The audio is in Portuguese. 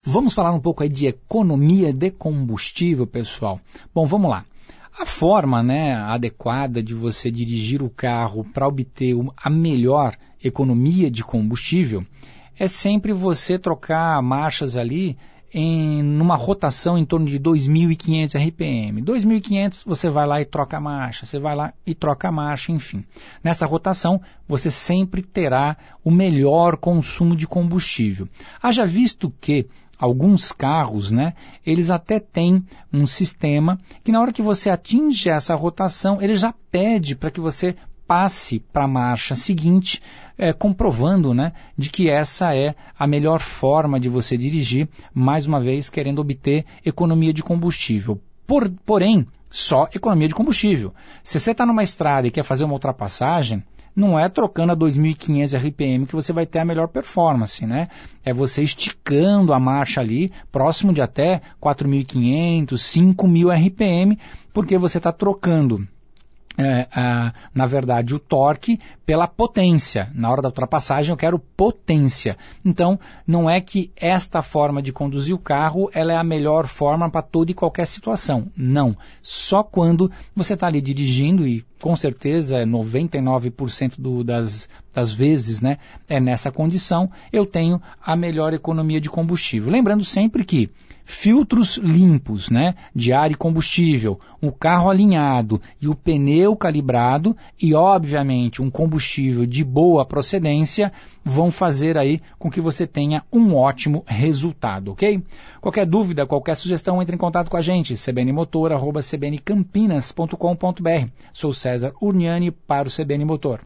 Vamos falar um pouco aí de economia de combustível, pessoal. Bom, vamos lá. A forma, adequada de você dirigir o carro para obter a melhor economia de combustível é sempre você trocar marchas ali numa rotação em torno de 2.500 RPM. 2.500 você vai lá e troca a marcha, você vai lá e troca a marcha, enfim. Nessa rotação você sempre terá o melhor consumo de combustível. Haja visto que alguns carros, eles até têm um sistema que na hora que você atinge essa rotação, ele já pede para que você passe para a marcha seguinte, comprovando de que essa é a melhor forma de você dirigir, mais uma vez querendo obter economia de combustível. Porém, só economia de combustível. Se você está numa estrada e quer fazer uma ultrapassagem, não é trocando a 2.500 RPM que você vai ter a melhor performance, É você esticando a marcha ali, próximo de até 4.500, 5.000 RPM, porque você está trocando na verdade, o torque pela potência. Na hora da ultrapassagem eu quero potência. Então, não é que esta forma de conduzir o carro ela é a melhor forma para toda e qualquer situação. Não. Só quando você está ali dirigindo e com certeza 99% das vezes é nessa condição, eu tenho a melhor economia de combustível. Lembrando sempre que filtros limpos, de ar e combustível, um carro alinhado e o pneu calibrado e, obviamente, um combustível de boa procedência vão fazer aí com que você tenha um ótimo resultado, ok? Qualquer dúvida, qualquer sugestão, entre em contato com a gente, cbnmotor@cbncampinas.com.br. Sou César Urniani para o CBN Motor.